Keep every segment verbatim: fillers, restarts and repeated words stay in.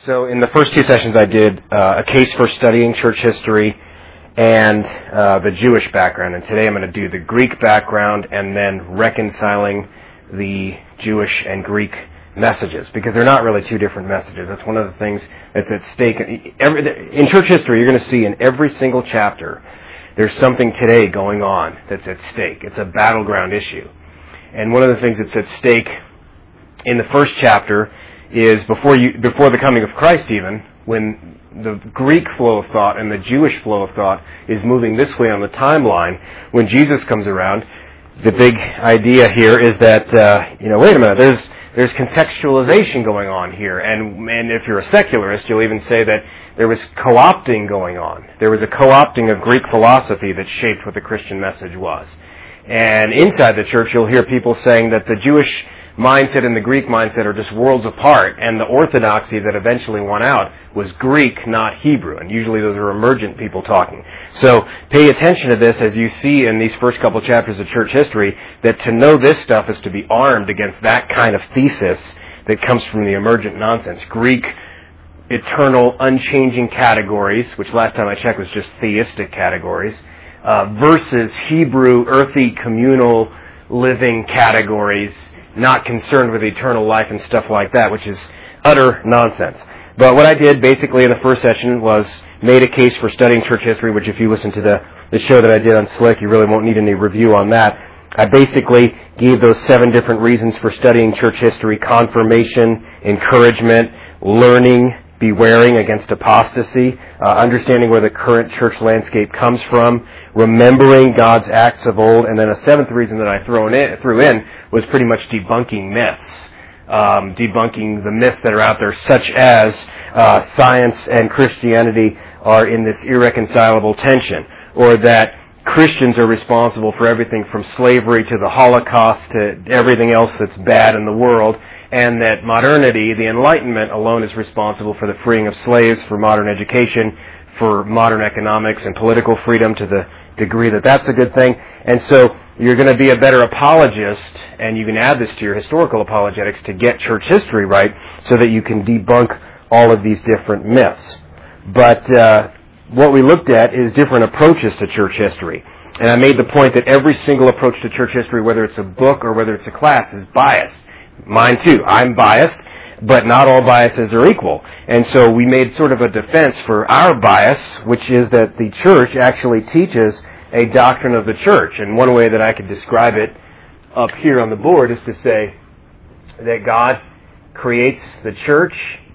So in the first two sessions I did uh, a case for studying church history and uh, the Jewish background. And today I'm going to do the Greek background and then reconciling the Jewish and Greek messages, because they're not really two different messages. That's one of the things that's at stake. Every, in church history, you're going to see in every single chapter there's something today going on that's at stake. It's a battleground issue. And one of the things that's at stake in the first chapter is before you, before the coming of Christ even, when the Greek flow of thought and the Jewish flow of thought is moving this way on the timeline, when Jesus comes around, the big idea here is that, uh, you know, wait a minute, there's there's contextualization going on here. And, and if you're a secularist, you'll even say that there was co-opting going on. There was a co-opting of Greek philosophy that shaped what the Christian message was. And inside the church, you'll hear people saying that the Jewish mindset and the Greek mindset are just worlds apart, and the orthodoxy that eventually won out was Greek, not Hebrew, and usually those are emergent people talking. So pay attention to this as you see in these first couple chapters of church history, that to know this stuff is to be armed against that kind of thesis that comes from the emergent nonsense. Greek, eternal, unchanging categories, which last time I checked was just theistic categories, uh, versus Hebrew, earthy, communal, living categories, not concerned with eternal life and stuff like that, which is utter nonsense. But what I did basically in the first session was made a case for studying church history, which if you listen to the, the show that I did on Slick, you really won't need any review on that. I basically gave those seven different reasons for studying church history: confirmation, encouragement, learning, bewaring against apostasy, uh, understanding where the current church landscape comes from, remembering God's acts of old, and then a seventh reason that I thrown in, threw in was pretty much debunking myths, um, debunking the myths that are out there, such as uh, science and Christianity are in this irreconcilable tension, or that Christians are responsible for everything from slavery to the Holocaust to everything else that's bad in the world, and that modernity, the Enlightenment alone, is responsible for the freeing of slaves, for modern education, for modern economics and political freedom to the degree that that's a good thing. And so you're going to be a better apologist, and you can add this to your historical apologetics to get church history right so that you can debunk all of these different myths. But uh, what we looked at is different approaches to church history. And I made the point that every single approach to church history, whether it's a book or whether it's a class, is biased. Mine too. I'm biased, but not all biases are equal. And so we made sort of a defense for our bias, which is that the church actually teaches a doctrine of the church. And one way that I could describe it up here on the board is to say that God creates the church,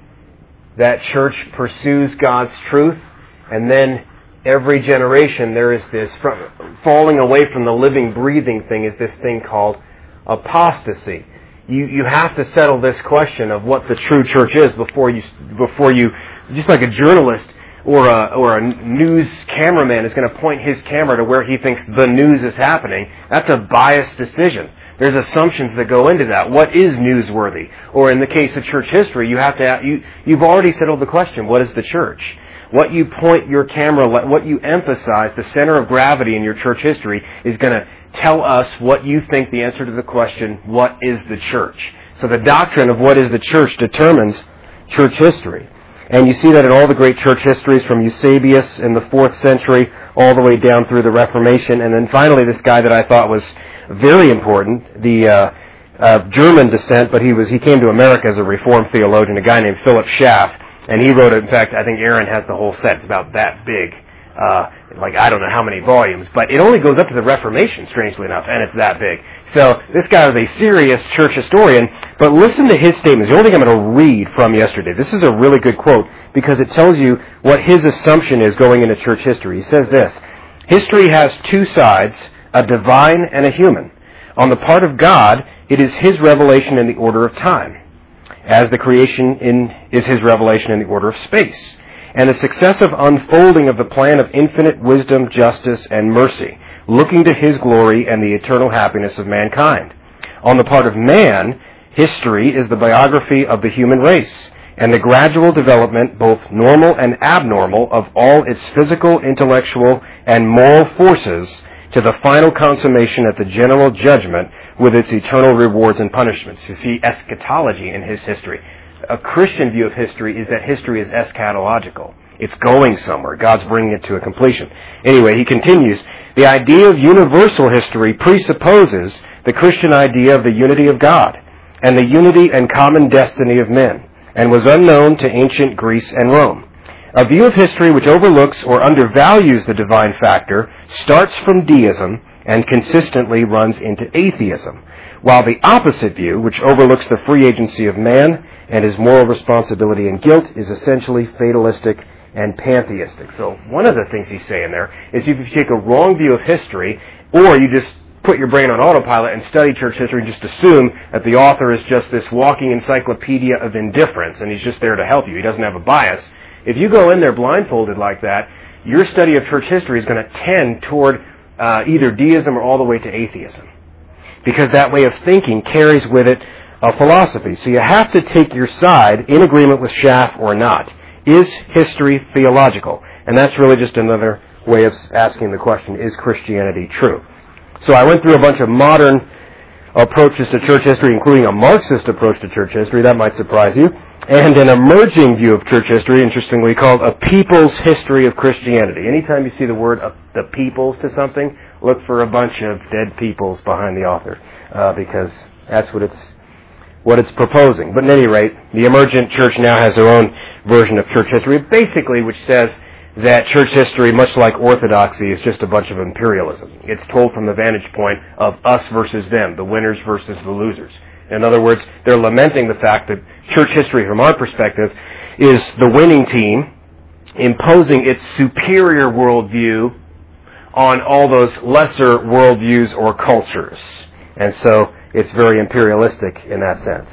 that church pursues God's truth, and then every generation there is this falling away from the living, breathing thing is this thing called apostasy. You you have to settle this question of what the true church is before you before you just like a journalist or a or a news cameraman is going to point his camera to where he thinks the news is happening. That's a biased decision. There's assumptions that go into that. What is newsworthy? Or in the case of church history, you have to you you've already settled the question. What is the church? What you point your camera, what you emphasize, the center of gravity in your church history is going to tell us what you think the answer to the question, what is the church? So the doctrine of what is the church determines church history. And you see that in all the great church histories from Eusebius in the fourth century all the way down through the Reformation. And then finally this guy that I thought was very important, the uh, uh, German descent, but he was he came to America as a Reformed theologian, a guy named Philip Schaff. And he wrote it, in fact, I think Aaron has the whole set. It's about that big. Uh, like, I don't know how many volumes, but it only goes up to the Reformation, strangely enough, and it's that big. So this guy was a serious church historian, but listen to his statements. The only thing I'm going to read from yesterday. This is a really good quote because it tells you what his assumption is going into church history. He says this: history has two sides, a divine and a human. On the part of God, it is His revelation in the order of time, as the creation in, is His revelation in the order of space, and the successive unfolding of the plan of infinite wisdom, justice, and mercy, looking to His glory and the eternal happiness of mankind. On the part of man, history is the biography of the human race, and the gradual development, both normal and abnormal, of all its physical, intellectual, and moral forces to the final consummation at the general judgment with its eternal rewards and punishments. You see eschatology in his history. a Christian view of history is that history is eschatological. It's going somewhere. God's bringing it to a completion. Anyway, he continues, the idea of universal history presupposes the Christian idea of the unity of God and the unity and common destiny of men, and was unknown to ancient Greece and Rome. A view of history which overlooks or undervalues the divine factor starts from deism and consistently runs into atheism, while the opposite view, which overlooks the free agency of man and his moral responsibility and guilt, is essentially fatalistic and pantheistic. So one of the things he's saying there is if you take a wrong view of history, or you just put your brain on autopilot and study church history and just assume that the author is just this walking encyclopedia of indifference and he's just there to help you, he doesn't have a bias. If you go in there blindfolded like that, your study of church history is going to tend toward uh, either deism or all the way to atheism. Because that way of thinking carries with it a philosophy. So you have to take your side in agreement with Schaff or not. Is history theological? And that's really just another way of asking the question, is Christianity true? So I went through a bunch of modern approaches to church history, including a Marxist approach to church history. That might surprise you. And an emerging view of church history, interestingly called a people's history of Christianity. Anytime you see the word uh, the people's to something, look for a bunch of dead peoples behind the author, uh, because that's what it's what it's proposing. But at any rate, the emergent church now has their own version of church history, basically which says that church history, much like orthodoxy, is just a bunch of imperialism. It's told from the vantage point of us versus them, the winners versus the losers. In other words, they're lamenting the fact that church history, from our perspective, is the winning team imposing its superior worldview on all those lesser worldviews or cultures. And so it's very imperialistic in that sense.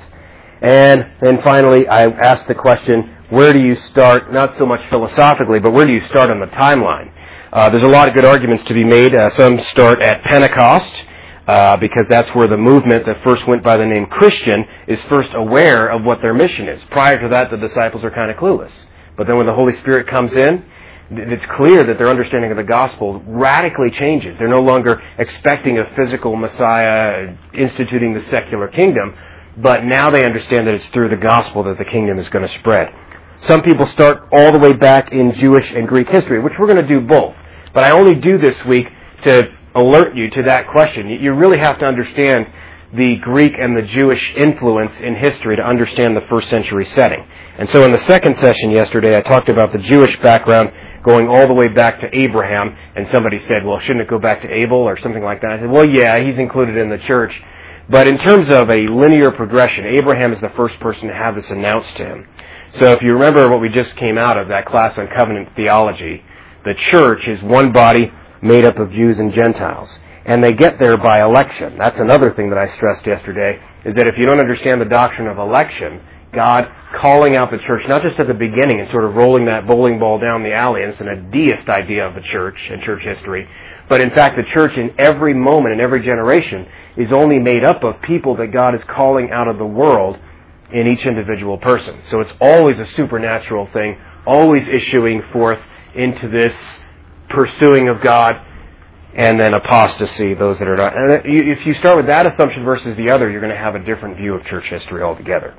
And then finally, I asked the question, where do you start, not so much philosophically, but where do you start on the timeline? Uh, there's a lot of good arguments to be made. Uh, some start at Pentecost, uh, because that's where the movement that first went by the name Christian is first aware of what their mission is. Prior to that, the disciples are kind of clueless. But then when the Holy Spirit comes in, it's clear that their understanding of the gospel radically changes. They're no longer expecting a physical Messiah instituting the secular kingdom, but now they understand that it's through the gospel that the kingdom is going to spread. Some people start all the way back in Jewish and Greek history, which we're going to do both. But I only do this week to alert you to that question. You really have to understand the Greek and the Jewish influence in history to understand the first century setting. And so in the second session yesterday, I talked about the Jewish background going all the way back to Abraham, and somebody said, well, shouldn't it go back to Abel or something like that? I said, well, yeah, he's included in the church. But in terms of a linear progression, Abraham is the first person to have this announced to him. So if you remember what we just came out of, that class on covenant theology, the church is one body made up of Jews and Gentiles. And they get there by election. That's another thing that I stressed yesterday, is that if you don't understand the doctrine of election, God calling out the church, not just at the beginning and sort of rolling that bowling ball down the alley, and it's a deist idea of the church and church history, but in fact the church in every moment, in every generation, is only made up of people that God is calling out of the world in each individual person. So it's always a supernatural thing, always issuing forth into this pursuing of God, and then apostasy, those that are not. And if you start with that assumption versus the other, you're going to have a different view of church history altogether.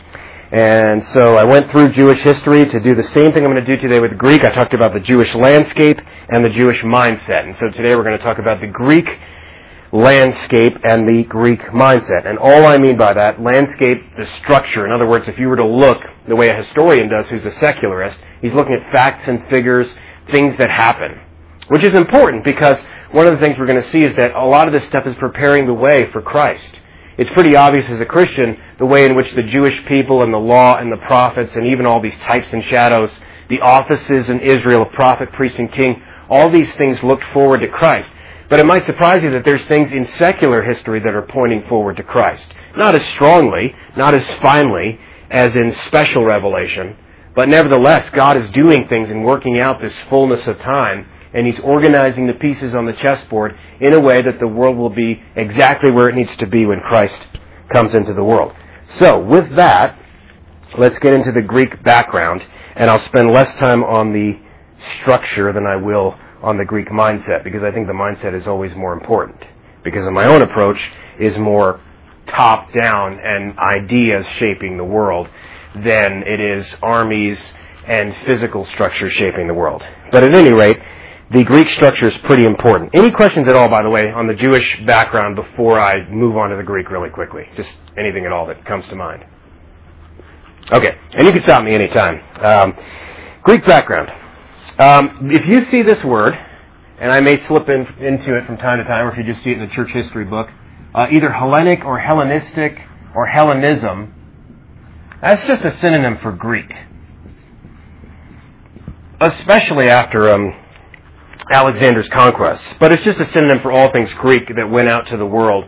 And so I went through Jewish history to do the same thing I'm going to do today with Greek. I talked about the Jewish landscape and the Jewish mindset. And so today we're going to talk about the Greek landscape and the Greek mindset. And all I mean by that, landscape, the structure. In other words, if you were to look the way a historian does who's a secularist, he's looking at facts and figures, things that happen. Which is important because one of the things we're going to see is that a lot of this stuff is preparing the way for Christ. It's pretty obvious as a Christian the way in which the Jewish people and the law and the prophets and even all these types and shadows, the offices in Israel of prophet, priest, and king, all these things looked forward to Christ. But it might surprise you that there's things in secular history that are pointing forward to Christ. Not as strongly, not as finely as in special revelation, but nevertheless, God is doing things and working out this fullness of time, and He's organizing the pieces on the chessboard in a way that the world will be exactly where it needs to be when Christ comes into the world. So, with that, let's get into the Greek background, and I'll spend less time on the structure than I will on the Greek mindset, because I think the mindset is always more important. Because my own approach is more top-down and ideas shaping the world. than it is armies and physical structures shaping the world. But at any rate, the Greek structure is pretty important. Any questions at all, by the way, on the Jewish background before I move on to the Greek really quickly? Just anything at all that comes to mind. Okay, and you can stop me anytime. Um, Greek background. Um, if you see this word, and I may slip in, into it from time to time, or if you just see it in the church history book, uh, either Hellenic or Hellenistic or Hellenism, that's just a synonym for Greek. Especially after um, Alexander's conquests. But it's just a synonym for all things Greek that went out to the world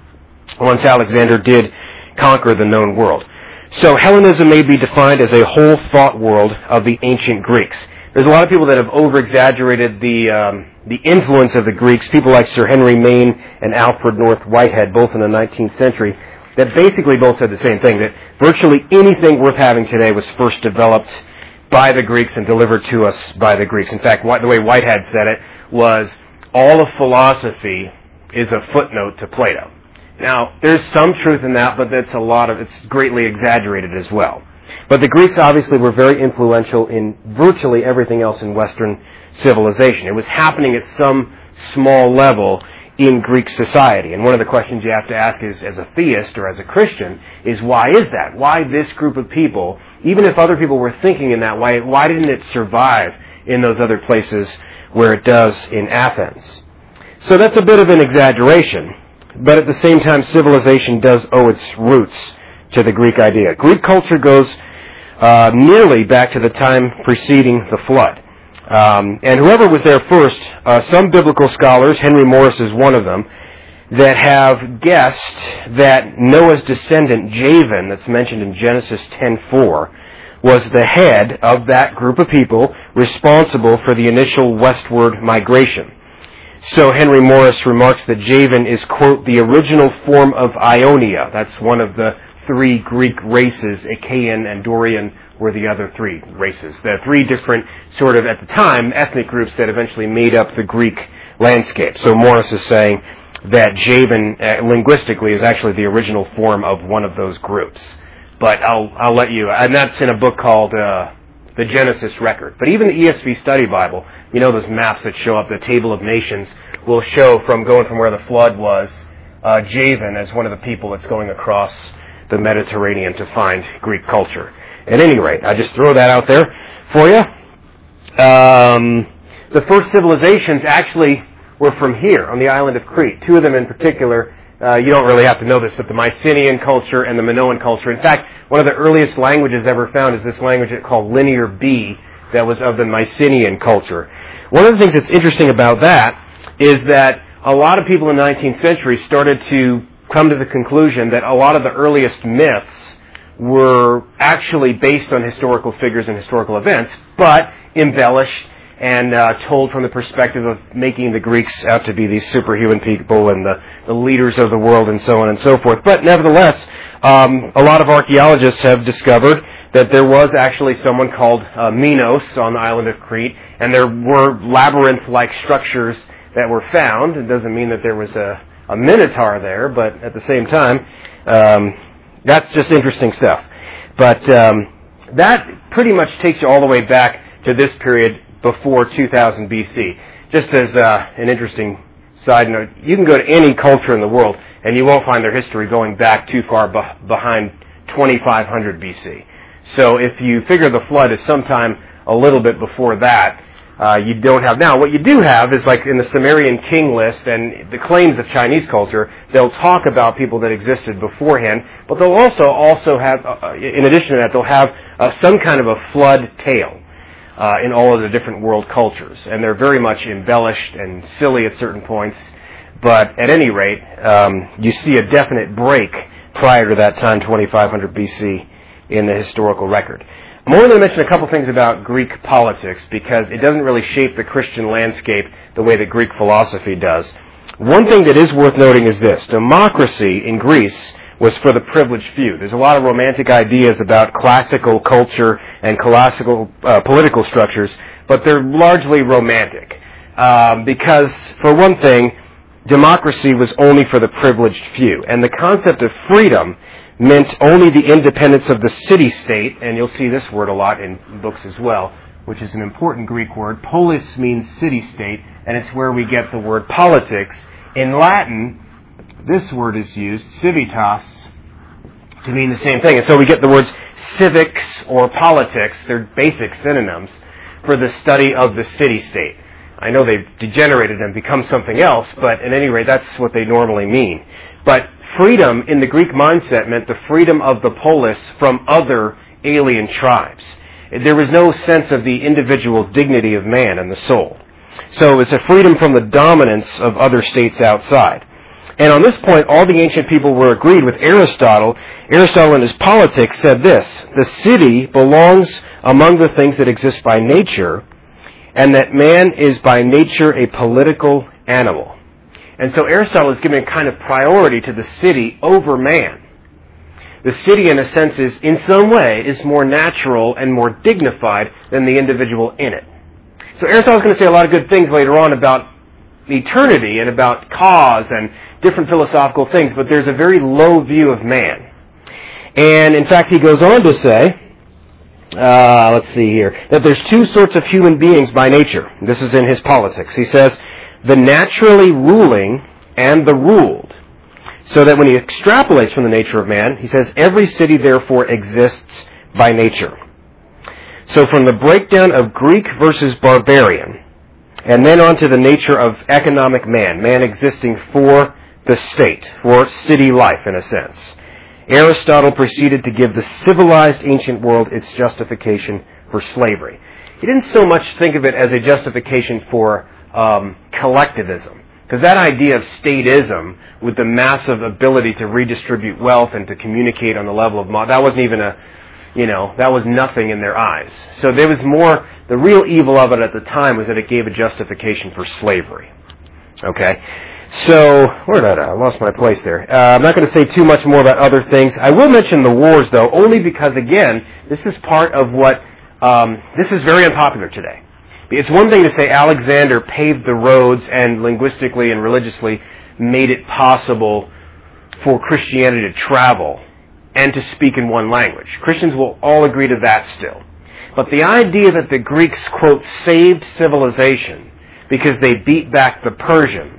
once Alexander did conquer the known world. So Hellenism may be defined as a whole thought world of the ancient Greeks. There's a lot of people that have over-exaggerated the um, the influence of the Greeks, people like Sir Henry Maine and Alfred North Whitehead, both in the nineteenth century, that basically both said the same thing, that virtually anything worth having today was first developed by the Greeks and delivered to us by the Greeks. In fact, the way Whitehead said it was, all of philosophy is a footnote to Plato. Now, there's some truth in that, but that's a lot of, it's greatly exaggerated as well. But the Greeks obviously were very influential in virtually everything else in Western civilization. It was happening at some small level in Greek society. And one of the questions you have to ask is, as a theist or as a Christian, is why is that? Why this group of people, even if other people were thinking in that way, why didn't it survive in those other places where it does in Athens? So that's a bit of an exaggeration. But at the same time, civilization does owe its roots to the Greek idea. Greek culture goes uh, nearly back to the time preceding the flood. Um, and whoever was there first, uh, some biblical scholars, Henry Morris is one of them, that have guessed that Noah's descendant, Javan, that's mentioned in Genesis ten four, was the head of that group of people responsible for the initial westward migration. So Henry Morris remarks that Javan is, quote, the original form of Ionia. That's one of the three Greek races. Achaean and Dorian were the other three races. The three different sort of, at the time, ethnic groups that eventually made up the Greek landscape. So Morris is saying that Javan, uh, linguistically, is actually the original form of one of those groups. But I'll I'll let you, and that's in a book called uh, The Genesis Record. But even the E S V Study Bible, you know those maps that show up, the Table of Nations, will show from going from where the flood was, uh, Javan as one of the people that's going across the Mediterranean to find Greek culture. At any rate, I just throw that out there for you. Um, the first civilizations actually were from here, on the island of Crete. Two of them in particular, uh, you don't really have to know this, but the Mycenaean culture and the Minoan culture. In fact, one of the earliest languages ever found is this language called Linear B that was of the Mycenaean culture. One of the things that's interesting about that is that a lot of people in the nineteenth century started to come to the conclusion that a lot of the earliest myths were actually based on historical figures and historical events, but embellished and uh, told from the perspective of making the Greeks out to be these superhuman people and the, the leaders of the world and so on and so forth. But nevertheless, um, a lot of archaeologists have discovered that there was actually someone called uh, Minos on the island of Crete, and there were labyrinth-like structures that were found. It doesn't mean that there was a, a minotaur there, but at the same time, um, that's just interesting stuff. But um, that pretty much takes you all the way back to this period before two thousand B C. Just as uh, an interesting side note, you can go to any culture in the world, and you won't find their history going back too far be- behind twenty-five hundred B C. So if you figure the flood is sometime a little bit before that, uh, you don't have. Now, what you do have is like in the Sumerian king list and the claims of Chinese culture, they'll talk about people that existed beforehand, but they'll also also have, uh, in addition to that, they'll have uh, some kind of a flood tale uh, in all of the different world cultures. And they're very much embellished and silly at certain points, but at any rate, um, you see a definite break prior to that time, twenty-five hundred B C, in the historical record. I'm only going to mention a couple things about Greek politics because it doesn't really shape the Christian landscape the way that Greek philosophy does. One thing that is worth noting is this. Democracy in Greece was for the privileged few. There's a lot of romantic ideas about classical culture and classical uh, political structures, but they're largely romantic. Um, because, for one thing, democracy was only for the privileged few. And the concept of freedom meant only the independence of the city-state, and you'll see this word a lot in books as well, which is an important Greek word. Polis means city-state, and it's where we get the word politics. In Latin, this word is used, civitas, to mean the same thing. And so we get the words civics or politics. They're basic synonyms for the study of the city-state. I know they've degenerated and become something else, but at any rate, that's what they normally mean. But freedom in the Greek mindset meant the freedom of the polis from other alien tribes. There was no sense of the individual dignity of man and the soul. So it was a freedom from the dominance of other states outside. And on this point, all the ancient people were agreed with Aristotle. Aristotle in his Politics said this: the city belongs among the things that exist by nature, and that man is by nature a political animal. And so Aristotle is giving kind of priority to the city over man. The city, in a sense, is, in some way, is more natural and more dignified than the individual in it. So Aristotle's going to say a lot of good things later on about eternity and about cause and different philosophical things, but there's a very low view of man. And in fact, he goes on to say, uh, let's see here, that there's two sorts of human beings by nature. This is in his Politics. He says, the naturally ruling and the ruled. So that when he extrapolates from the nature of man, he says, every city therefore exists by nature. So from the breakdown of Greek versus barbarian, and then on to the nature of economic man, man existing for the state, for city life in a sense, Aristotle proceeded to give the civilized ancient world its justification for slavery. He didn't so much think of it as a justification for um, collectivism, because that idea of statism with the massive ability to redistribute wealth and to communicate on the level of, mo- that wasn't even a, you know, that was nothing in their eyes. So there was more, the real evil of it at the time was that it gave a justification for slavery. Okay? So, where did I, I lost my place there. Uh, I'm not going to say too much more about other things. I will mention the wars, though, only because, again, this is part of what, um, this is very unpopular today. It's one thing to say Alexander paved the roads and linguistically and religiously made it possible for Christianity to travel and to speak in one language. Christians will all agree to that still. But the idea that the Greeks, quote, saved civilization because they beat back the Persians,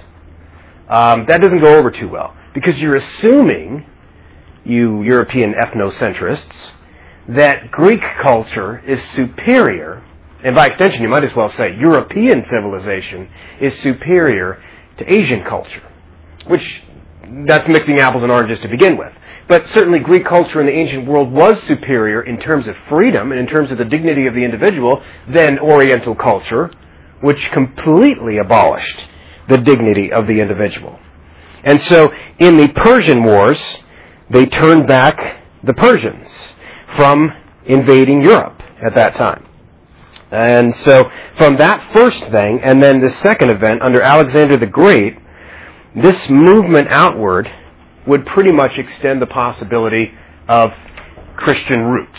um, that doesn't go over too well. Because you're assuming, you European ethnocentrists, that Greek culture is superior, and by extension you might as well say European civilization is superior to Asian culture. Which, that's mixing apples and oranges to begin with. But certainly Greek culture in the ancient world was superior in terms of freedom and in terms of the dignity of the individual than Oriental culture, which completely abolished the dignity of the individual. And so in the Persian Wars, they turned back the Persians from invading Europe at that time. And so from that first thing, and then the second event under Alexander the Great, this movement outward would pretty much extend the possibility of Christian roots.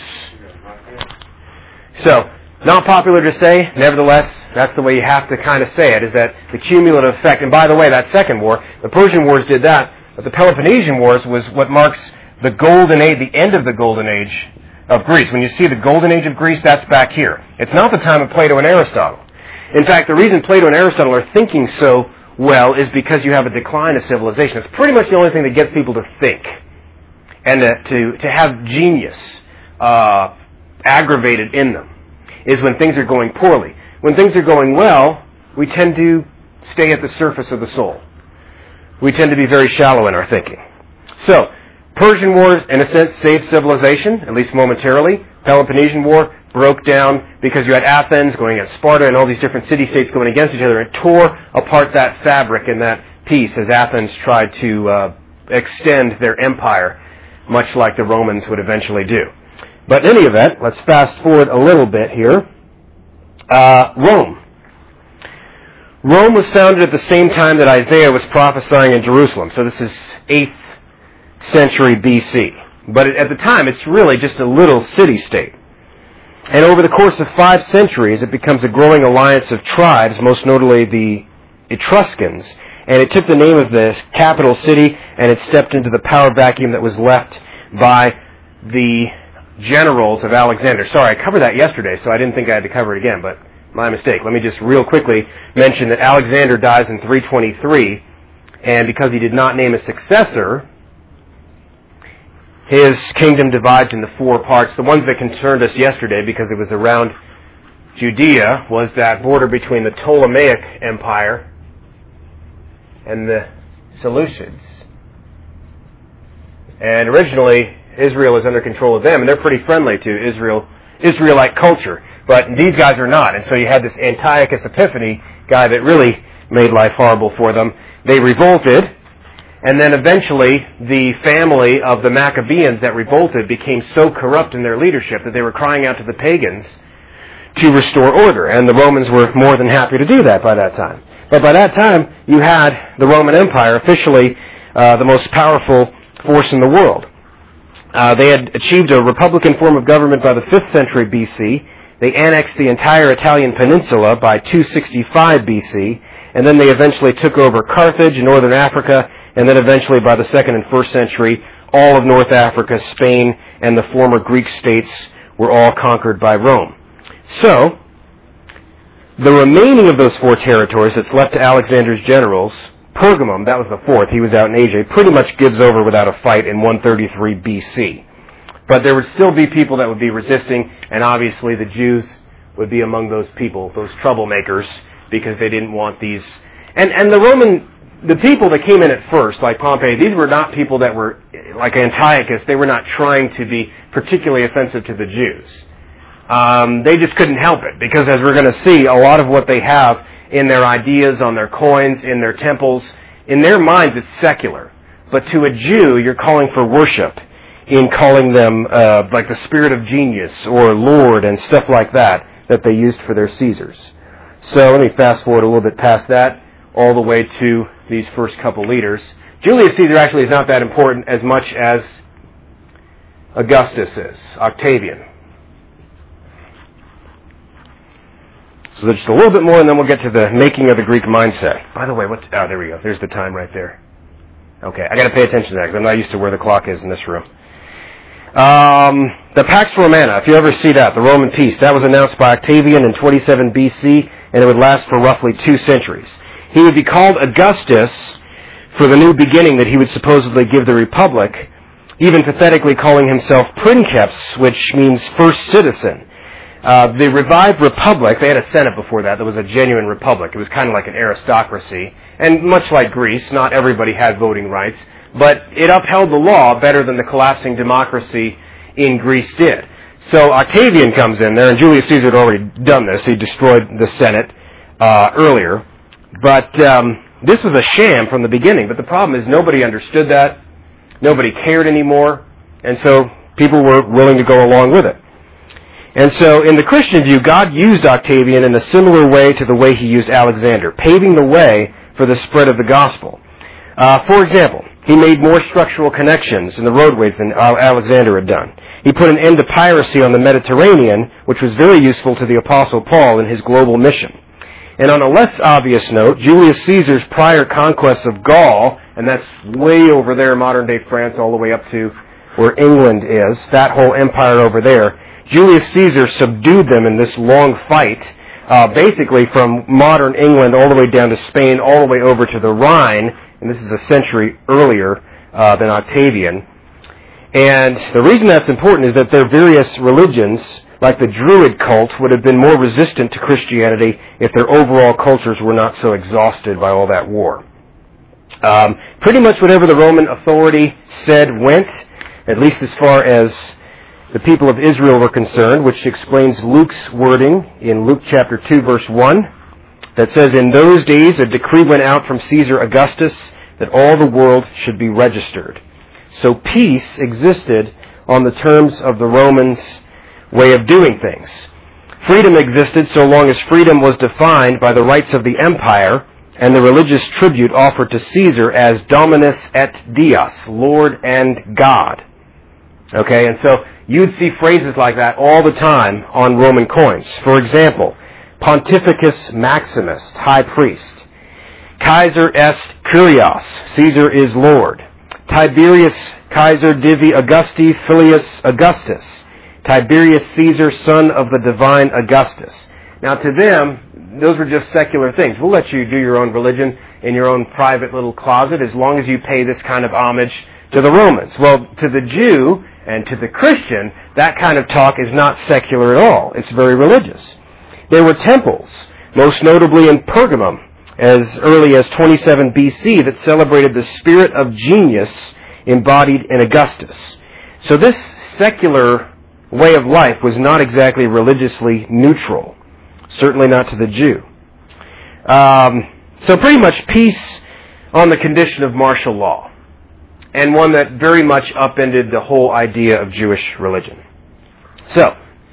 So, not popular to say, nevertheless, that's the way you have to kind of say it, is that the cumulative effect, and by the way, that second war, the Persian Wars did that, but the Peloponnesian Wars was what marks the golden age, the end of the golden age of Greece. When you see the golden age of Greece, that's back here. It's not the time of Plato and Aristotle. In fact, the reason Plato and Aristotle are thinking so well is because you have a decline of civilization. It's pretty much the only thing that gets people to think and to, to, to have genius uh, aggravated in them is when things are going poorly. When things are going well, we tend to stay at the surface of the soul. We tend to be very shallow in our thinking. So, Persian Wars, in a sense, saved civilization, at least momentarily. Peloponnesian War broke down because you had Athens going against Sparta and all these different city-states going against each other and tore apart that fabric and that piece as Athens tried to uh, extend their empire, much like the Romans would eventually do. But in any event, let's fast forward a little bit here. Uh, Rome. Rome was founded at the same time that Isaiah was prophesying in Jerusalem. So this is eighth century B C. But at the time, it's really just a little city-state. And over the course of five centuries, it becomes a growing alliance of tribes, most notably the Etruscans. And it took the name of the capital city, and it stepped into the power vacuum that was left by the generals of Alexander. Sorry, I covered that yesterday, so I didn't think I had to cover it again, but my mistake. Let me just real quickly mention that Alexander dies in three twenty-three, and because he did not name a successor, his kingdom divides into four parts. The ones that concerned us yesterday, because it was around Judea, was that border between the Ptolemaic Empire and the Seleucids. And originally, Israel is under control of them, and they're pretty friendly to Israel, Israelite culture. But these guys are not. And so you had this Antiochus Epiphanes guy that really made life horrible for them. They revolted, and then eventually the family of the Maccabeans that revolted became so corrupt in their leadership that they were crying out to the pagans to restore order. And the Romans were more than happy to do that by that time. But by that time, you had the Roman Empire, officially uh, the most powerful force in the world. Uh, they had achieved a republican form of government by the fifth century B C. They annexed the entire Italian peninsula by two sixty-five B C, and then they eventually took over Carthage in northern Africa, and then eventually by the second and first century, all of North Africa, Spain, and the former Greek states were all conquered by Rome. So, the remaining of those four territories that's left to Alexander's generals, Pergamum, that was the fourth, he was out in Asia, pretty much gives over without a fight in one thirty-three B C. But there would still be people that would be resisting, and obviously the Jews would be among those people, those troublemakers, because they didn't want these. And and the Roman, the people that came in at first, like Pompey, these were not people that were, like Antiochus, they were not trying to be particularly offensive to the Jews. Um, they just couldn't help it, because as we're going to see, a lot of what they have in their ideas, on their coins, in their temples, in their minds it's secular. But to a Jew, you're calling for worship, in calling them uh, like the spirit of genius or Lord and stuff like that that they used for their Caesars. So let me fast forward a little bit past that, all the way to these first couple leaders. Julius Caesar actually is not that important as much as Augustus is, Octavian. So there's just a little bit more, and then we'll get to the making of the Greek mindset. By the way, what's... Oh, there we go. There's the time right there. Okay, I got to pay attention to that, because I'm not used to where the clock is in this room. Um, the Pax Romana, if you ever see that, the Roman peace, that was announced by Octavian in twenty-seven B C, and it would last for roughly two centuries. He would be called Augustus for the new beginning that he would supposedly give the Republic, even pathetically calling himself Princeps, which means first citizen. Uh, the revived Republic, they had a Senate before that, that was a genuine republic. It was kind of like an aristocracy, and much like Greece, not everybody had voting rights, but it upheld the law better than the collapsing democracy in Greece did. So Octavian comes in there, and Julius Caesar had already done this. He destroyed the Senate uh, earlier. But um, this was a sham from the beginning. But the problem is nobody understood that. Nobody cared anymore. And so people were willing to go along with it. And so in the Christian view, God used Octavian in a similar way to the way he used Alexander, paving the way for the spread of the gospel. Uh, for example, he made more structural connections in the roadways than Alexander had done. He put an end to piracy on the Mediterranean, which was very useful to the Apostle Paul in his global mission. And on a less obvious note, Julius Caesar's prior conquests of Gaul, and that's way over there, modern-day France, all the way up to where England is, that whole empire over there, Julius Caesar subdued them in this long fight, uh, basically from modern England all the way down to Spain, all the way over to the Rhine, and this is a century earlier uh, than Octavian. And the reason that's important is that their various religions, like the Druid cult, would have been more resistant to Christianity if their overall cultures were not so exhausted by all that war. Um, pretty much whatever the Roman authority said went, at least as far as the people of Israel were concerned, which explains Luke's wording in Luke chapter two, verse one, that says, "In those days a decree went out from Caesar Augustus that all the world should be registered." So peace existed on the terms of the Romans' way of doing things. Freedom existed so long as freedom was defined by the rights of the empire and the religious tribute offered to Caesar as Dominus et Deus, Lord and God. Okay, and so you'd see phrases like that all the time on Roman coins. For example, Pontificus Maximus, High Priest. Kaiser est Kyrios, Caesar is Lord. Tiberius Kaiser Divi Augusti Filius Augustus. Tiberius Caesar, son of the divine Augustus. Now to them, those were just secular things. We'll let you do your own religion in your own private little closet as long as you pay this kind of homage to the Romans. Well, to the Jew and to the Christian, that kind of talk is not secular at all. It's very religious. There were temples, most notably in Pergamum, as early as twenty-seven B C, that celebrated the spirit of genius embodied in Augustus. So this secular way of life was not exactly religiously neutral, certainly not to the Jew. Um, so pretty much peace on the condition of martial law, and one that very much upended the whole idea of Jewish religion. So,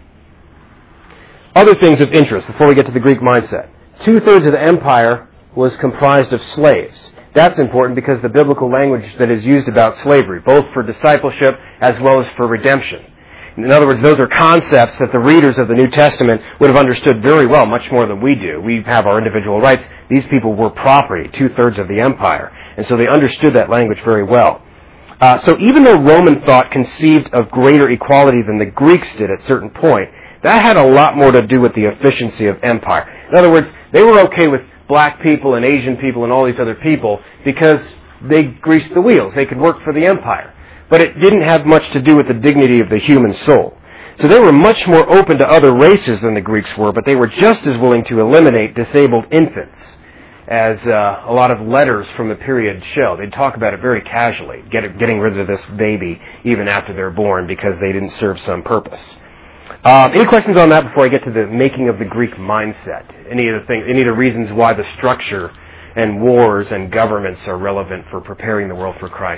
other things of interest before we get to the Greek mindset. Two-thirds of the empire was comprised of slaves. That's important because the biblical language that is used about slavery, both for discipleship as well as for redemption. In other words, those are concepts that the readers of the New Testament would have understood very well, much more than we do. We have our individual rights. These people were property, two-thirds of the empire. And so they understood that language very well. Uh, so even though Roman thought conceived of greater equality than the Greeks did at a certain point, that had a lot more to do with the efficiency of empire. In other words, they were okay with black people and Asian people and all these other people because they greased the wheels. They could work for the empire. But it didn't have much to do with the dignity of the human soul. So they were much more open to other races than the Greeks were, but they were just as willing to eliminate disabled infants, as uh, a lot of letters from the period show. They'd talk about it very casually, get it, getting rid of this baby even after they're born because they didn't serve some purpose. Uh, any questions on that before I get to the making of the Greek mindset? Any of the things, any of the reasons why the structure and wars and governments are relevant for preparing the world for Christ?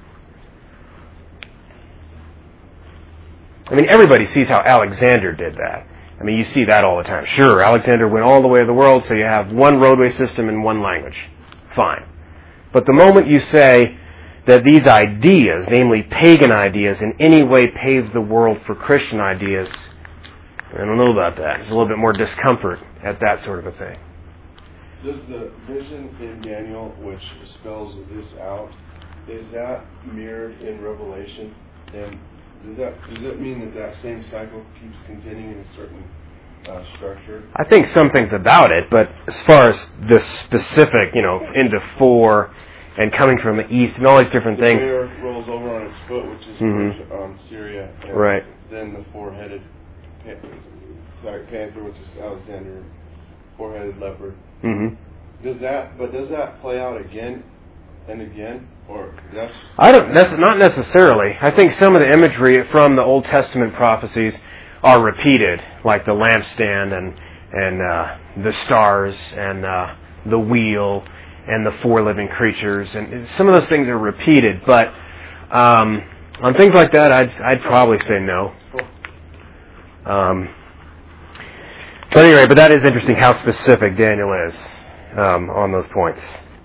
I mean, everybody sees how Alexander did that. I mean, you see that all the time. Sure, Alexander went all the way of the world, so you have one roadway system and one language. Fine. But the moment you say that these ideas, namely pagan ideas, in any way pave the world for Christian ideas, I don't know about that. There's a little bit more discomfort at that sort of a thing. Does the vision in Daniel, which spells this out, is that mirrored in Revelation? And Does that does that mean that that same cycle keeps continuing in a certain uh, structure? I think some things about it, but as far as the specific, you know, into four and coming from the east and all these different the things. The bear rolls over on its foot, which is mm-hmm. um, Syria. And right. Then the four-headed panther, sorry, panther, which is Alexander, four-headed leopard. Mm-hmm. Does that? But does that play out again and again? Or that's I don't. That's not necessarily. I think some of the imagery from the Old Testament prophecies are repeated, like the lampstand and and uh, the stars and uh, the wheel and the four living creatures, and some of those things are repeated. But um, on things like that, I'd I'd probably say no. Um, but anyway, but that is interesting how specific Daniel is um, on those points.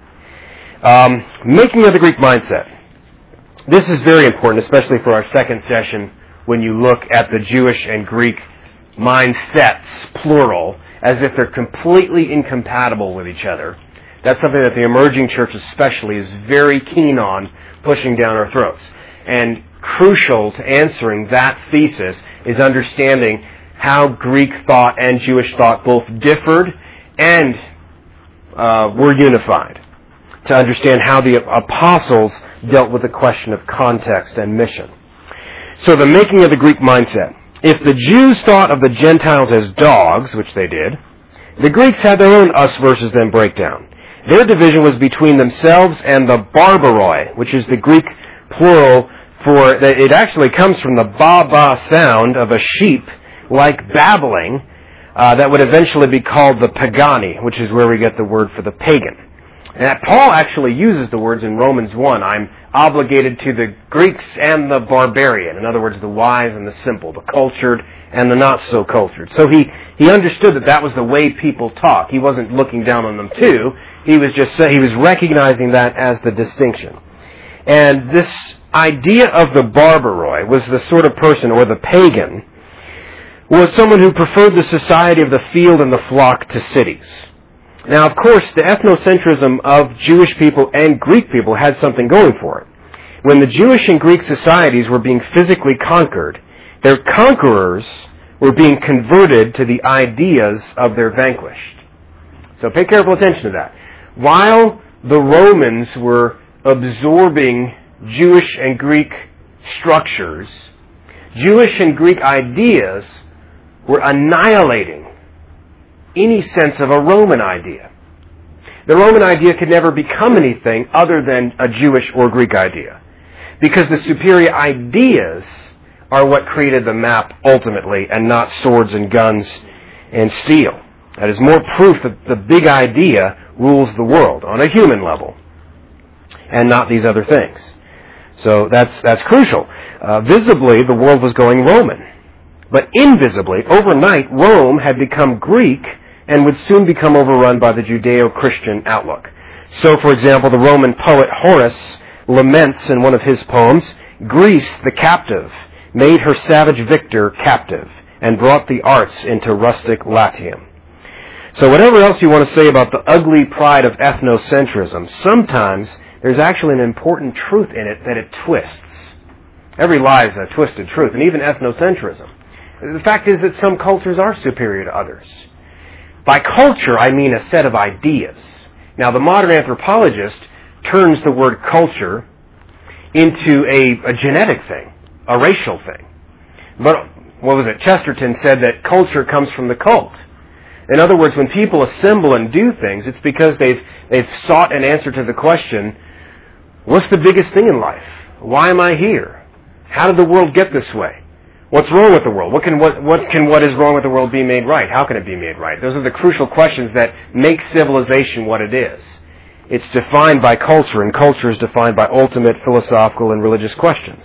Um, making of the Greek mindset. This is very important, especially for our second session, when you look at the Jewish and Greek mindsets, plural, as if they're completely incompatible with each other. That's something that the emerging church especially is very keen on pushing down our throats. And crucial to answering that thesis is understanding how Greek thought and Jewish thought both differed and uh, were unified, to understand how the apostles dealt with the question of context and mission. So the making of the Greek mindset. If the Jews thought of the Gentiles as dogs, which they did, the Greeks had their own us versus them breakdown. Their division was between themselves and the barbaroi, which is the Greek plural for, it actually comes from the ba-ba sound of a sheep, like babbling, uh, that would eventually be called the pagani, which is where we get the word for the pagan. And Paul actually uses the words in Romans one, I'm obligated to the Greeks and the barbarian. In other words, the wise and the simple, the cultured and the not so cultured. So he, he understood that that was the way people talk. He wasn't looking down on them too. He was just he was recognizing that as the distinction. And this idea of the barbaroi was the sort of person, or the pagan, was someone who preferred the society of the field and the flock to cities. Now, of course, the ethnocentrism of Jewish people and Greek people had something going for it. When the Jewish and Greek societies were being physically conquered, their conquerors were being converted to the ideas of their vanquished. So pay careful attention to that. While the Romans were absorbing Jewish and Greek structures, Jewish and Greek ideas were annihilating any sense of a Roman idea. The Roman idea could never become anything other than a Jewish or Greek idea, because the superior ideas are what created the map ultimately, and not swords and guns and steel. That is more proof that the big idea rules the world on a human level, and not these other things. So that's that's crucial. Uh, visibly, the world was going Roman. But invisibly, overnight, Rome had become Greek and would soon become overrun by the Judeo-Christian outlook. So, for example, the Roman poet Horace laments in one of his poems, Greece, the captive, made her savage victor captive, and brought the arts into rustic Latium. So whatever else you want to say about the ugly pride of ethnocentrism, sometimes there's actually an important truth in it that it twists. Every lie is a twisted truth, and even ethnocentrism. The fact is that some cultures are superior to others. By culture, I mean a set of ideas. Now, the modern anthropologist turns the word culture into a, a genetic thing, a racial thing. But, what was it? Chesterton said that culture comes from the cult. In other words, when people assemble and do things, it's because they've, they've sought an answer to the question, what's the biggest thing in life? Why am I here? How did the world get this way? What's wrong with the world? What can what, what can what is wrong with the world be made right? How can it be made right? Those are the crucial questions that make civilization what it is. It's defined by culture, and culture is defined by ultimate philosophical and religious questions.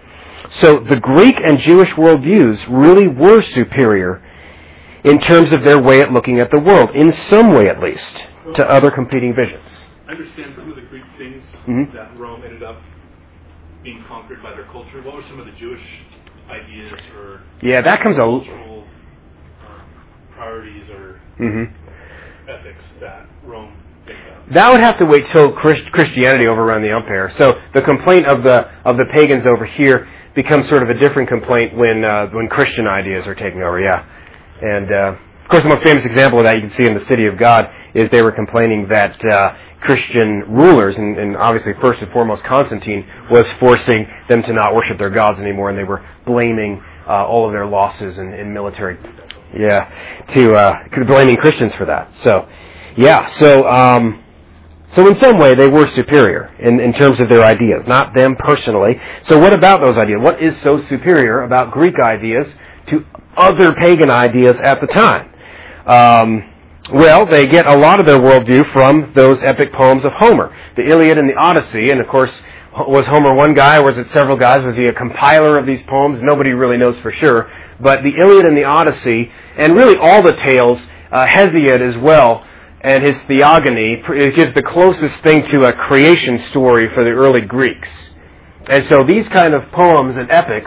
So the Greek and Jewish worldviews really were superior in terms of their way at looking at the world, in some way at least, to other competing visions. I understand some of the Greek things Mm-hmm. that Rome ended up being conquered by their culture. What were some of the Jewish ideas or Yeah, that comes a cultural um, priorities or mm-hmm. ethics that Rome picked up? That would have to wait till Christ- Christianity overran the empire. So the complaint of the of the pagans over here becomes sort of a different complaint when uh, when Christian ideas are taking over. Yeah, and uh, of course the most famous example of that you can see in the City of God is they were complaining that uh, Christian rulers, and, and obviously first and foremost Constantine, was forcing them to not worship their gods anymore, and they were blaming uh, all of their losses in, in military, yeah, to uh, blaming Christians for that. So, yeah, so um, so in some way they were superior in, in terms of their ideas, not them personally. So what about those ideas? What is so superior about Greek ideas to other pagan ideas at the time? Um, Well, they get a lot of their worldview from those epic poems of Homer, the Iliad and the Odyssey. And of course, was Homer one guy, or was it several guys? Was he a compiler of these poems? Nobody really knows for sure. But the Iliad and the Odyssey, and really all the tales, uh, Hesiod as well, and his Theogony, it gives the closest thing to a creation story for the early Greeks. And so these kind of poems and epics,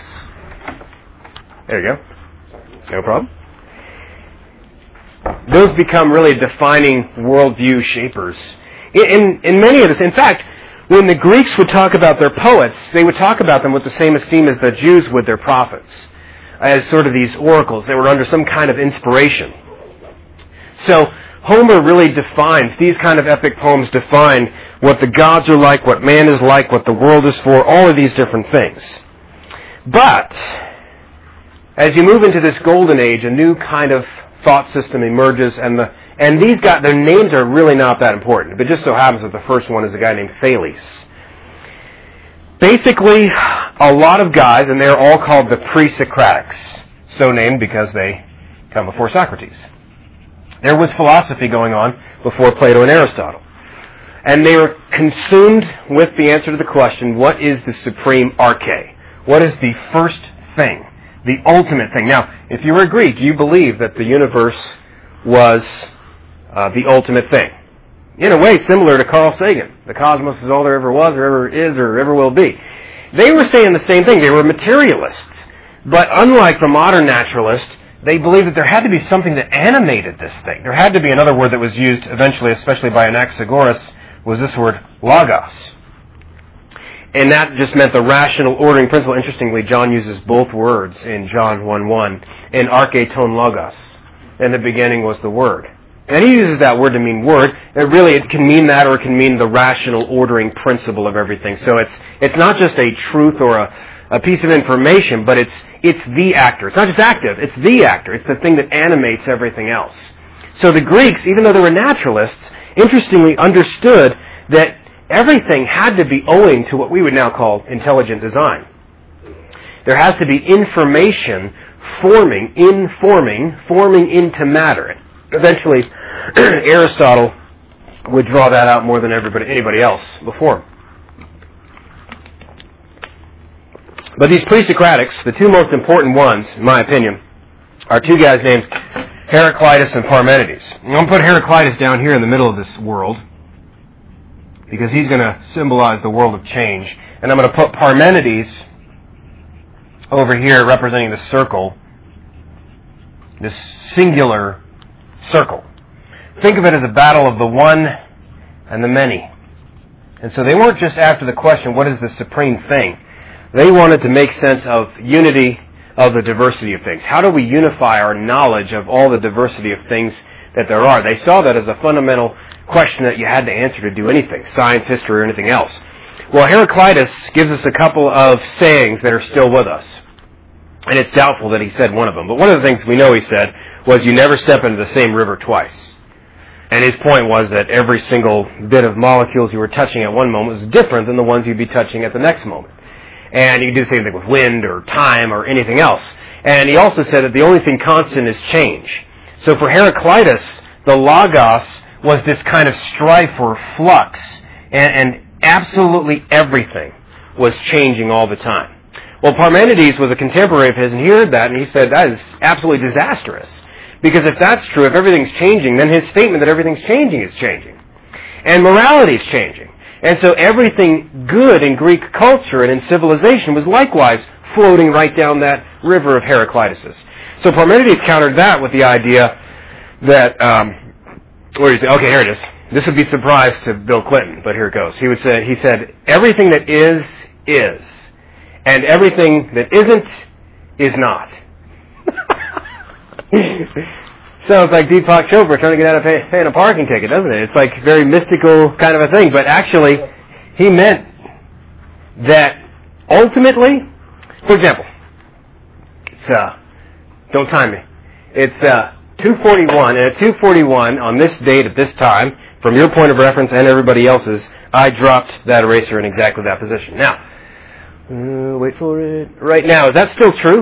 there you go, no problem. Those become really defining worldview shapers. In, in, in many of this, in fact, when the Greeks would talk about their poets, they would talk about them with the same esteem as the Jews would their prophets, as sort of these oracles. They were under some kind of inspiration. So Homer really defines, these kind of epic poems define what the gods are like, what man is like, what the world is for, all of these different things. But as you move into this golden age, a new kind of thought system emerges, and the and these guys, their names are really not that important. But it just so happens that the first one is a guy named Thales. Basically, a lot of guys, and they're all called the pre-Socratics, so named because they come before Socrates. There was philosophy going on before Plato and Aristotle. And they were consumed with the answer to the question, what is the supreme arche? What is the first thing? The ultimate thing. Now, if you were a Greek, you believed that the universe was uh, the ultimate thing. In a way, similar to Carl Sagan. The cosmos is all there ever was, or ever is, or ever will be. They were saying the same thing. They were materialists. But unlike the modern naturalist, they believed that there had to be something that animated this thing. There had to be another word that was used eventually, especially by Anaxagoras, was this word, logos. And that just meant the rational ordering principle. Interestingly, John uses both words in John one one. In arche ton logos. In the beginning was the Word. And he uses that word to mean word. It really, it can mean that, or it can mean the rational ordering principle of everything. So it's it's not just a truth or a, a piece of information, but it's it's the actor. It's not just active, it's the actor. It's the thing that animates everything else. So the Greeks, even though they were naturalists, interestingly understood that everything had to be owing to what we would now call intelligent design. There has to be information forming, informing, forming into matter. Eventually, Aristotle would draw that out more than everybody, anybody else before him. But these pre-Socratics, the two most important ones, in my opinion, are two guys named Heraclitus and Parmenides. I'm going to put Heraclitus down here in the middle of this world, because he's going to symbolize the world of change. And I'm going to put Parmenides over here representing the circle, this singular circle. Think of it as a battle of the one and the many. And so they weren't just after the question, what is the supreme thing? They wanted to make sense of unity of the diversity of things. How do we unify our knowledge of all the diversity of things that there are? They saw that as a fundamental question that you had to answer to do anything, science, history, or anything else. Well, Heraclitus gives us a couple of sayings that are still with us. And it's doubtful that he said one of them. But one of the things we know he said was, you never step into the same river twice. And his point was that every single bit of molecules you were touching at one moment was different than the ones you'd be touching at the next moment. And you could do the same thing with wind or time or anything else. And he also said that the only thing constant is change. So for Heraclitus, the logos was this kind of strife or flux, and, and absolutely everything was changing all the time. Well, Parmenides was a contemporary of his, and he heard that, and he said, that is absolutely disastrous. Because if that's true, if everything's changing, then his statement that everything's changing is changing. And morality is changing. And so everything good in Greek culture and in civilization was likewise floating right down that river of Heraclitus's. So Parmenides countered that with the idea that, um, where he said, okay, here it is. This would be a surprise to Bill Clinton, but here it goes. He would say, he said, everything that is, is. And everything that isn't, is not. Sounds like Deepak Chopra trying to get out of pay, paying a parking ticket, doesn't it? It's like very mystical kind of a thing. But actually, he meant that ultimately, for example, it's, uh, don't time me. It's uh, two forty-one, and at two forty-one, on this date at this time, from your point of reference and everybody else's, I dropped that eraser in exactly that position. Now, uh, wait for it. Right now, is that still true?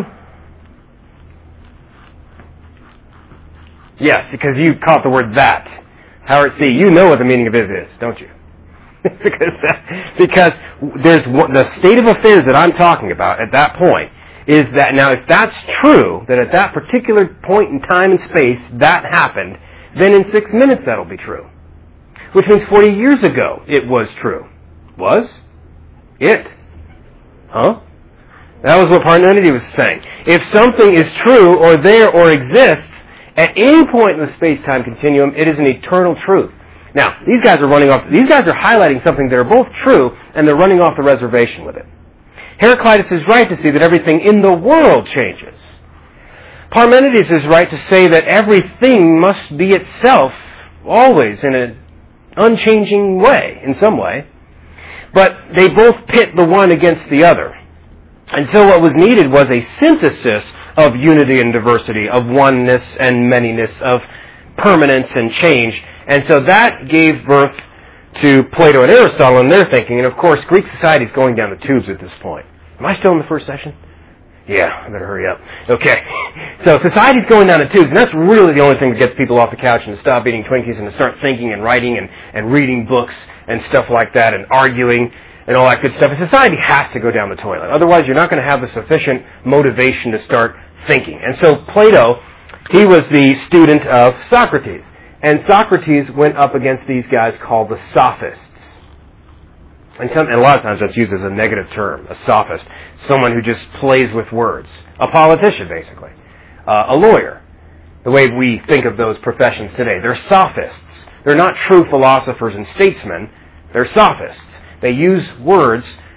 Yes, because you caught the word that. Howard C., you know what the meaning of it is, don't you? because that, because there's the state of affairs that I'm talking about at that point is that, now if that's true, that at that particular point in time and space that happened, then in six minutes that'll be true. Which means forty years ago it was true. Was? It. Huh? That was what Parmenides was saying. If something is true or there or exists, at any point in the space-time continuum, it is an eternal truth. Now, these guys are running off, these guys are highlighting something that are both true, and they're running off the reservation with it. Heraclitus is right to see that everything in the world changes. Parmenides is right to say that everything must be itself, always in an unchanging way, in some way. But they both pit the one against the other. And so what was needed was a synthesis of unity and diversity, of oneness and manyness, of permanence and change. And so that gave birth to Plato and Aristotle in their thinking. And of course, Greek society is going down the tubes at this point. Am I still in the first session? Yeah, I better hurry up. Okay. So society's going down the tubes, and that's really the only thing that gets people off the couch and to stop eating Twinkies and to start thinking and writing and, and reading books and stuff like that and arguing and all that good stuff. And society has to go down the toilet. Otherwise, you're not going to have the sufficient motivation to start thinking. And so Plato, he was the student of Socrates. And Socrates went up against these guys called the Sophists. And, some, and a lot of times that's used as a negative term, a sophist. Someone who just plays with words. A politician, basically. Uh, a lawyer. The way we think of those professions today. They're sophists. They're not true philosophers and statesmen. They're sophists. They use words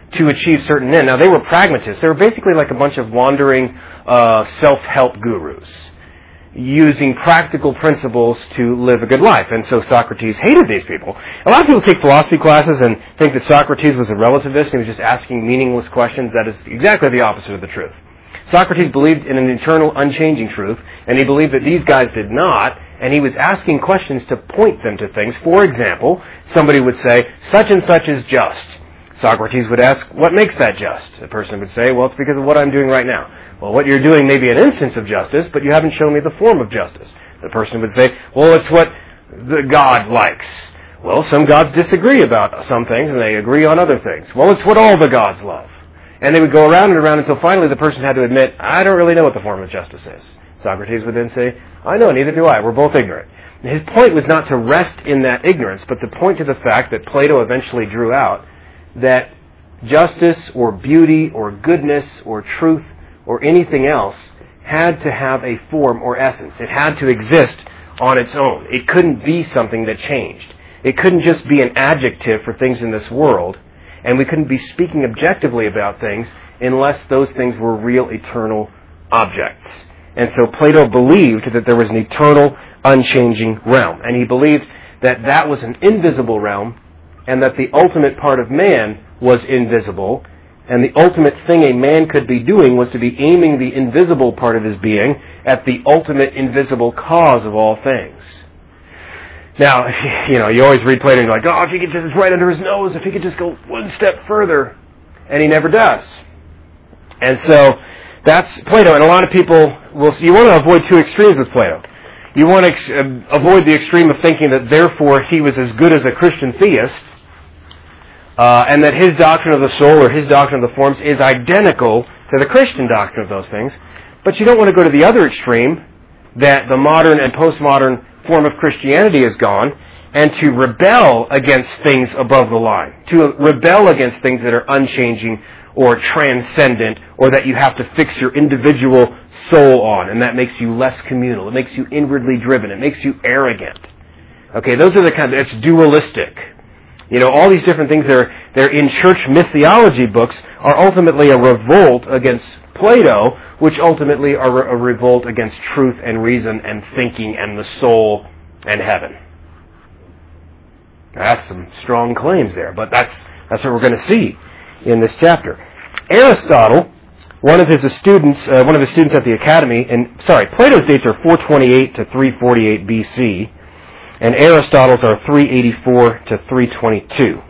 to achieve certain ends. Now, they were pragmatists. They were basically like a bunch of wandering uh, self-help gurus, using practical principles to live a good life. And so Socrates hated these people. A lot of people take philosophy classes and think that Socrates was a relativist and he was just asking meaningless questions. That is exactly the opposite of the truth. Socrates believed in an eternal, unchanging truth, and he believed that these guys did not, and he was asking questions to point them to things. For example, somebody would say, such and such is just. Socrates would ask, what makes that just? The person would say, well, it's because of what I'm doing right now. Well, what you're doing may be an instance of justice, but you haven't shown me the form of justice. The person would say, well, it's what the God likes. Well, some gods disagree about some things, and they agree on other things. Well, it's what all the gods love. And they would go around and around until finally the person had to admit, I don't really know what the form of justice is. Socrates would then say, I know, neither do I. We're both ignorant. And his point was not to rest in that ignorance, but to point to the fact that Plato eventually drew out that justice or beauty or goodness or truth or anything else had to have a form or essence. It had to exist on its own. It couldn't be something that changed. It couldn't just be an adjective for things in this world, and we couldn't be speaking objectively about things unless those things were real eternal objects. And so Plato believed that there was an eternal, unchanging realm. And he believed that that was an invisible realm, and that the ultimate part of man was invisible, and the ultimate thing a man could be doing was to be aiming the invisible part of his being at the ultimate invisible cause of all things. Now, you know, you always read Plato and you're like, oh, if he could just, it's right under his nose, if he could just go one step further. And he never does. And so, that's Plato. And a lot of people will, you want to avoid two extremes with Plato. You want to ex- avoid the extreme of thinking that therefore he was as good as a Christian theist, uh, and that his doctrine of the soul or his doctrine of the forms is identical to the Christian doctrine of those things. But you don't want to go to the other extreme, that the modern and postmodern form of Christianity is gone, and to rebel against things above the line, to rebel against things that are unchanging or transcendent, or that you have to fix your individual soul on, and that makes you less communal. It makes you inwardly driven. It makes you arrogant. Okay, those are the kind of, it's dualistic. You know, all these different things that are, they're in church mythology books are ultimately a revolt against Plato, which ultimately are a revolt against truth and reason and thinking and the soul and heaven. That's some strong claims there, but that's that's what we're going to see in this chapter. Aristotle, one of his students, uh, one of his students at the Academy, and sorry, Plato's dates are four twenty-eight to three forty-eight B C, and Aristotle's are three eighty-four to three twenty-two.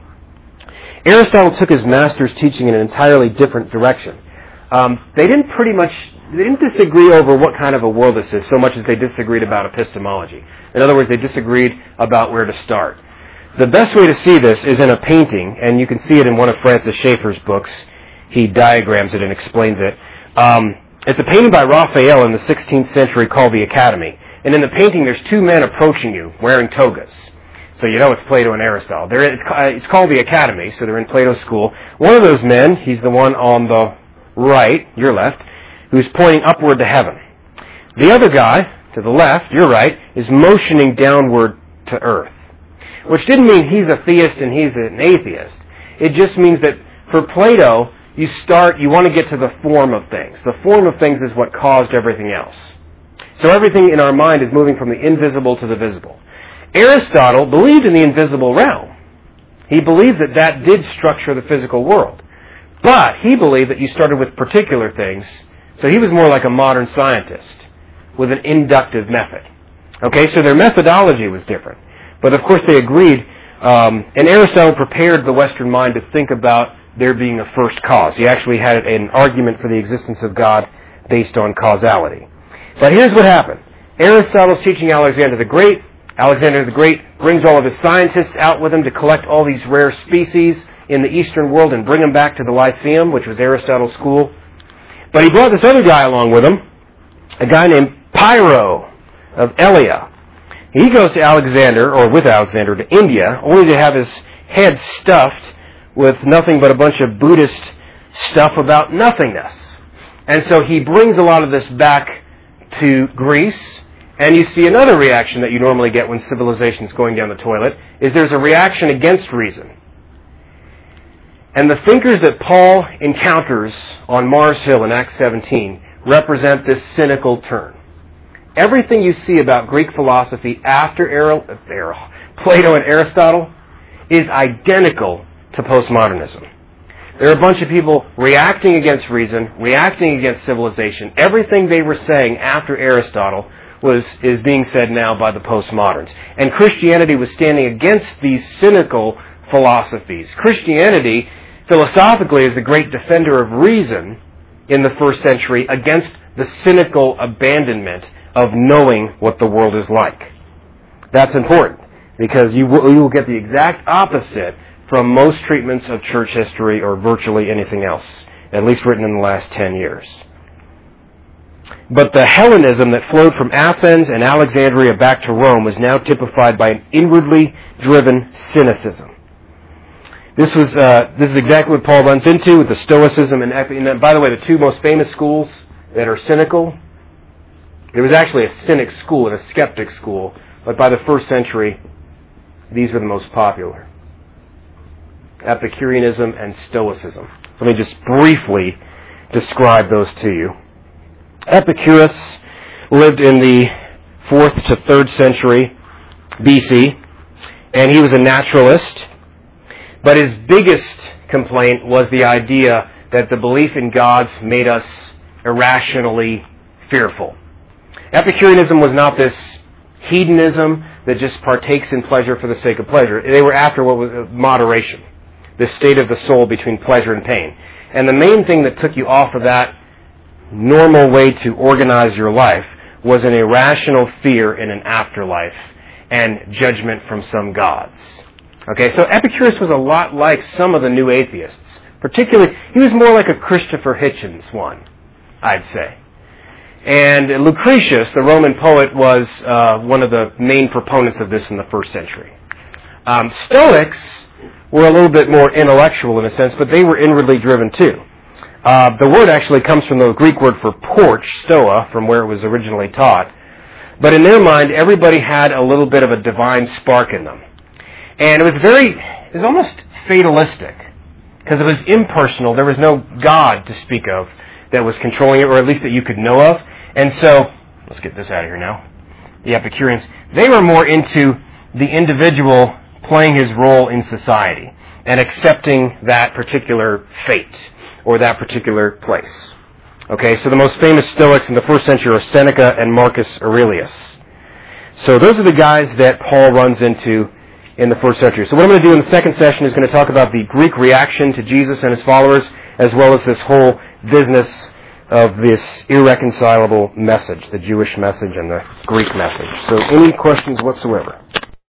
Aristotle took his master's teaching in an entirely different direction. Um, they didn't pretty much, they didn't disagree over what kind of a world this is so much as they disagreed about epistemology. In other words, they disagreed about where to start. The best way to see this is in a painting, and you can see it in one of Francis Schaeffer's books. He diagrams it and explains it. Um, it's a painting by Raphael in the sixteenth century called The Academy. And in the painting, there's two men approaching you wearing togas. So you know it's Plato and Aristotle. They're, it's, it's called The Academy, so they're in Plato's school. One of those men, he's the one on the right, your left, who's pointing upward to heaven. The other guy, to the left, your right, is motioning downward to earth. Which didn't mean he's a theist and he's an atheist. It just means that for Plato, you start, you want to get to the form of things. The form of things is what caused everything else. So everything in our mind is moving from the invisible to the visible. Aristotle believed in the invisible realm. He believed that that did structure the physical world. But he believed that you started with particular things, so he was more like a modern scientist with an inductive method. Okay, so their methodology was different. But of course they agreed, um, and Aristotle prepared the Western mind to think about there being a first cause. He actually had an argument for the existence of God based on causality. But here's what happened. Aristotle's teaching Alexander the Great. Alexander the Great brings all of his scientists out with him to collect all these rare species in the Eastern world and bring them back to the Lyceum, which was Aristotle's school. But he brought this other guy along with him, a guy named Pyrrho of Elea. He goes to Alexander, or with Alexander, to India, only to have his head stuffed with nothing but a bunch of Buddhist stuff about nothingness. And so he brings a lot of this back to Greece, and you see another reaction that you normally get when civilization's going down the toilet, is there's a reaction against reason. And the thinkers that Paul encounters on Mars Hill in Acts seventeen represent this cynical turn. Everything you see about Greek philosophy after Plato and Aristotle is identical to postmodernism. There are a bunch of people reacting against reason, reacting against civilization. Everything they were saying after Aristotle was is being said now by the postmoderns. And Christianity was standing against these cynical philosophies. Christianity, philosophically, is the great defender of reason in the first century against the cynical abandonment of knowing what the world is like. That's important, because you will, you will get the exact opposite from most treatments of church history or virtually anything else, at least written in the last ten years. But the Hellenism that flowed from Athens and Alexandria back to Rome was now typified by an inwardly driven cynicism. This was uh, this is exactly what Paul runs into with the Stoicism and, and by the way, the two most famous schools that are cynical. There was actually a cynic school and a skeptic school, but by the first century, these were the most popular. Epicureanism and Stoicism. Let me just briefly describe those to you. Epicurus lived in the fourth to third century B C, and he was a naturalist, but his biggest complaint was the idea that the belief in gods made us irrationally fearful. Epicureanism was not this hedonism that just partakes in pleasure for the sake of pleasure. They were after what was moderation, this state of the soul between pleasure and pain. And the main thing that took you off of that normal way to organize your life was an irrational fear in an afterlife and judgment from some gods. Okay, so Epicurus was a lot like some of the new atheists. Particularly, he was more like a Christopher Hitchens one, I'd say. And Lucretius, the Roman poet, was uh, one of the main proponents of this in the first century. Um, Stoics were a little bit more intellectual in a sense, but they were inwardly driven too. Uh, the word actually comes from the Greek word for porch, stoa, from where it was originally taught. But in their mind, everybody had a little bit of a divine spark in them. And it was very, it was almost fatalistic, because it was impersonal. There was no God to speak of that was controlling it, or at least that you could know of. And so, let's get this out of here now. The Epicureans, they were more into the individual playing his role in society and accepting that particular fate or that particular place. Okay, so the most famous Stoics in the first century are Seneca and Marcus Aurelius. So those are the guys that Paul runs into in the first century. So what I'm going to do in the second session is going to talk about the Greek reaction to Jesus and his followers, as well as this whole business of this irreconcilable message, the Jewish message and the Greek message. So any questions whatsoever?